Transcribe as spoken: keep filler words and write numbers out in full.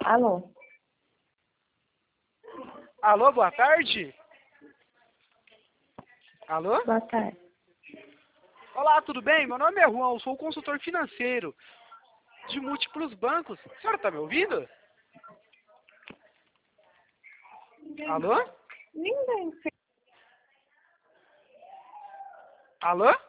Alô? Alô, boa tarde? Alô? Boa tarde. Olá, tudo bem? Meu nome é Juan, eu sou consultor financeiro de múltiplos bancos. A senhora está me ouvindo? Alô? Ninguém. Alô?